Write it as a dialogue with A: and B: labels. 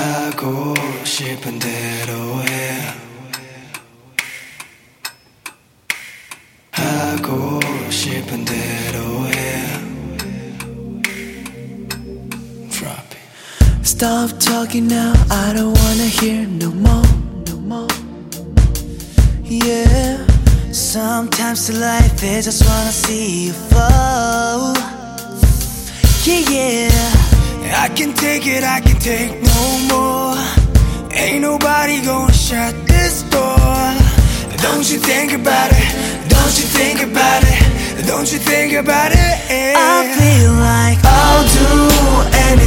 A: 하고 싶은 대로 해. 하고 싶은 대로 해. Drop it.
B: Stop talking now, I don't wanna hear no more, no more. Yeah, sometimes in life I just wanna see you fall. Yeah, yeah,
A: I can take it, I can take no more. Ain't nobody gonna shut this door. Don't you think about it, don't you think about it, don't you think about it.
B: I feel like
A: I'll do anything